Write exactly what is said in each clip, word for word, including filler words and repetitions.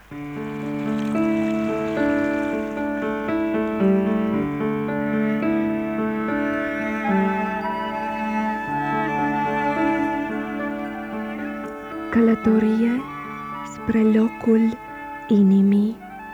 Călătorie spre locul inimii.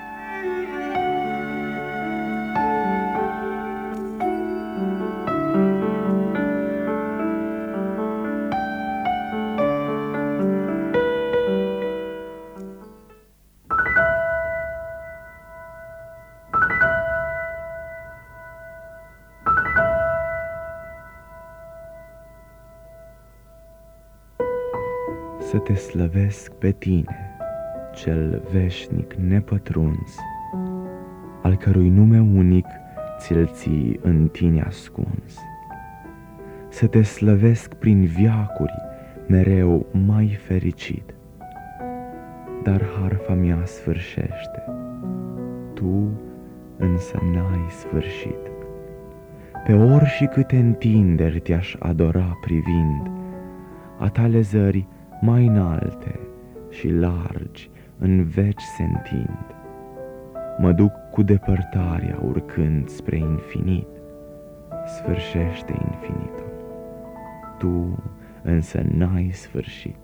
Să te slăvesc pe tine, cel veșnic nepătruns, al cărui nume unic ți-l ții în tine ascuns. Să te slăvesc prin veacuri mereu mai fericit, dar harfa mea sfârșește, tu însă n-ai sfârșit. Pe ori și câte întinderi te-aș adora privind, a tale zări mai înalte și largi în veci se întind. Mă duc cu depărtarea urcând spre infinit, sfârșește infinitul, tu însă n-ai sfârșit.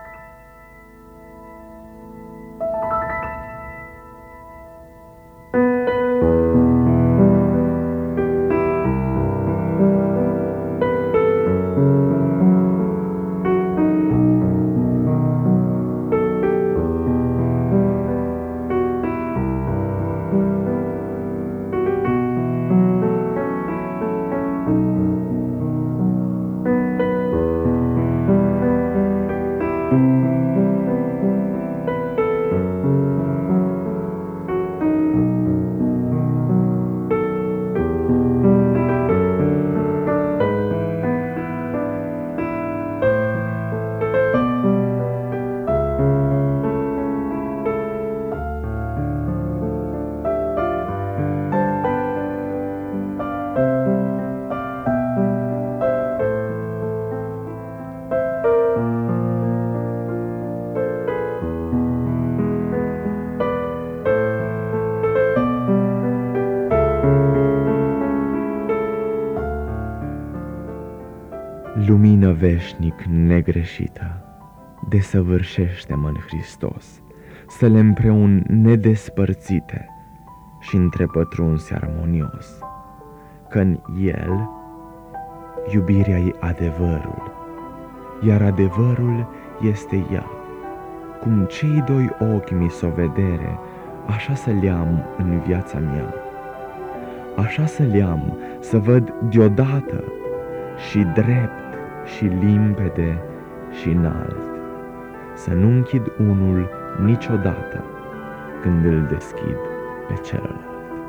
Lumină veșnic negreșită, desăvârșește-mă în Hristos, să le împreun nedespărțite și întrepătrunse armonios, că-n El iubirea-i adevărul, iar adevărul este ea. Cum cei doi ochi mi s-o vedere, așa să le-am în viața mea, așa să le-am să văd deodată și drept și limpede și înalt, să nu închid unul niciodată când îl deschid pe celălalt.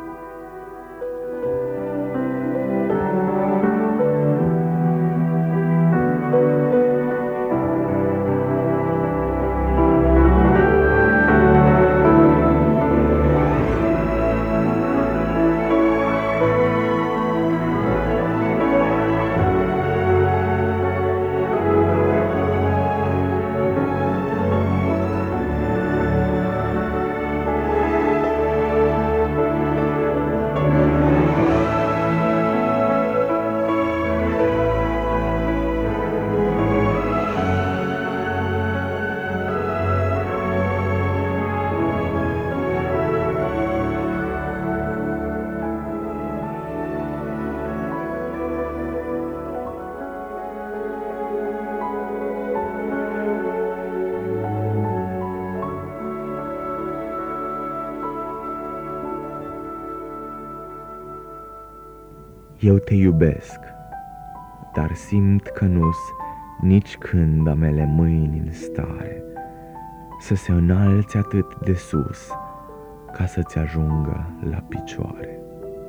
Eu te iubesc, dar simt că nu-s nici când a mele mâini în stare să se înalți atât de sus ca să-ți ajungă la picioare.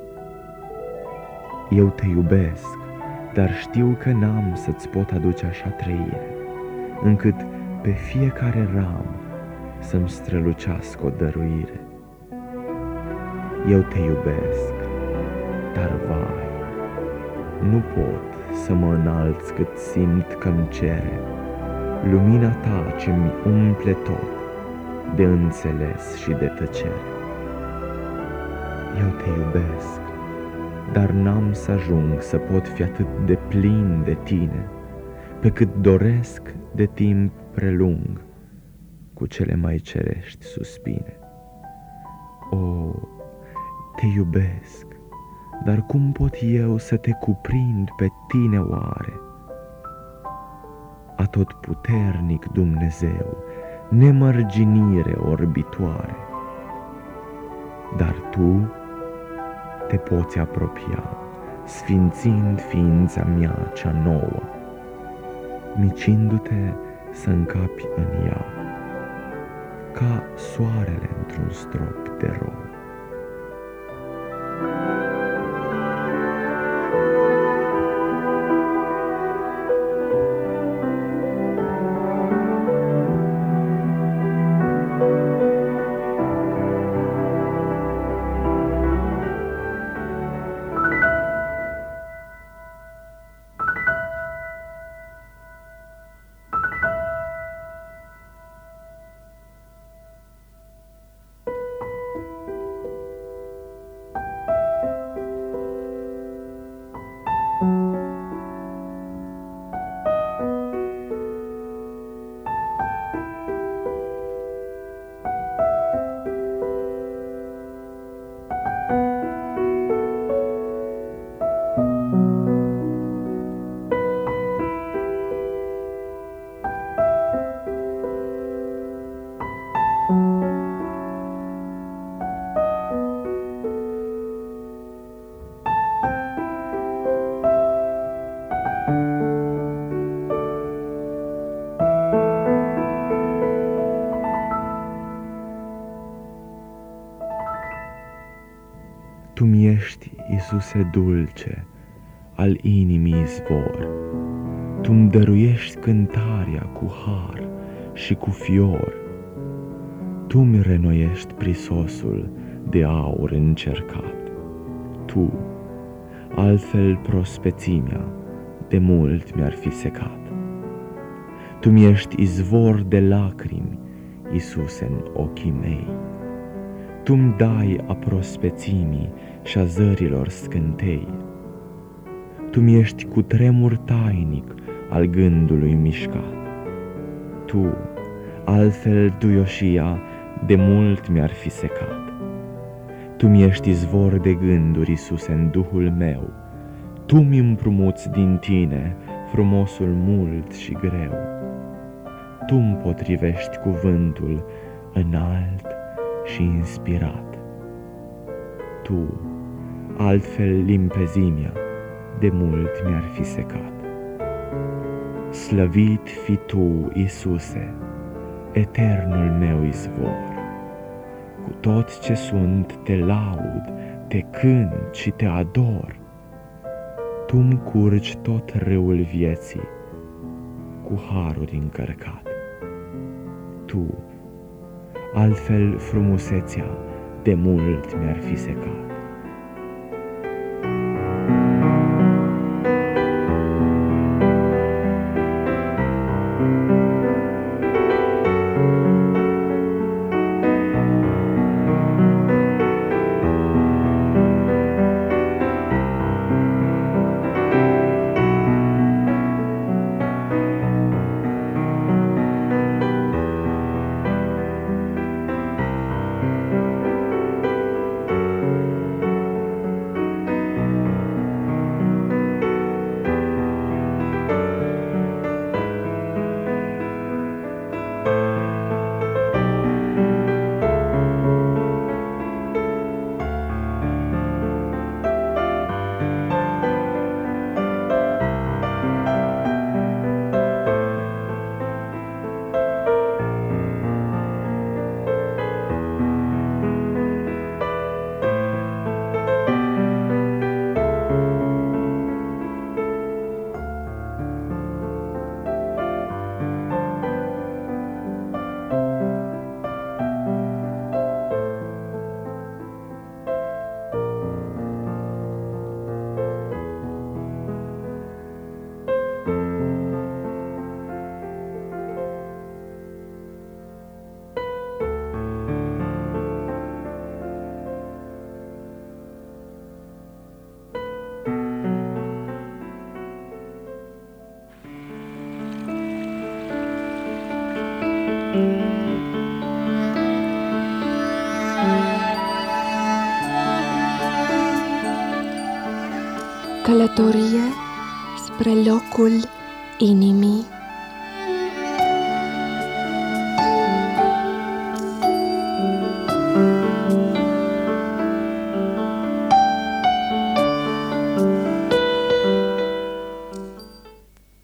Eu te iubesc, dar știu că n-am să-ți pot aduce așa trăire, încât pe fiecare ram să-mi strălucească o dăruire. Eu te iubesc, dar vai, nu pot să mă înalț cât simt că-mi cere lumina ta ce-mi umple tot, de înțeles și de tăcere. Eu te iubesc, dar n-am să ajung să pot fi atât de plin de tine, pe cât doresc de timp prelung cu cele mai cerești suspine. O, te iubesc, dar cum pot eu să te cuprind pe tine oare? Atotputernic Dumnezeu, nemărginire orbitoare, dar tu te poți apropia, sfințind ființa mea cea nouă, micindu-te să încapi în ea, ca soarele într-un strop de rouă. Tu-mi ești, Iisuse dulce, al inimii izvor, Tu-mi dăruiești cântarea cu har și cu fior, Tu-mi renoiești prisosul de aur încercat, Tu, altfel prospețimea de mult mi-ar fi secat. Tu-mi ești izvor de lacrimi, Iisuse, în ochii mei, Tu-mi dai a prospețimii și a zărilor scântei. Tu-mi ești cu tremur tainic al gândului mișcat. Tu, altfel duioșia de mult mi-ar fi secat. Tu-mi ești izvor de gânduri, Iisuse, în duhul meu. Tu-mi împrumuți din tine frumosul mult și greu. Tu-mi potrivești cuvântul înalt și inspirat. Tu, altfel limpezimea de mult mi-ar fi secat. Slăvit fi Tu, Iisuse, eternul meu izvor. Cu tot ce sunt te laud, te cânt și te ador. Tu-mi curgi tot râul vieții cu haruri încărcat. Tu, altfel frumusețea de mult mi-ar fi secat. Călătorie spre locul inimii.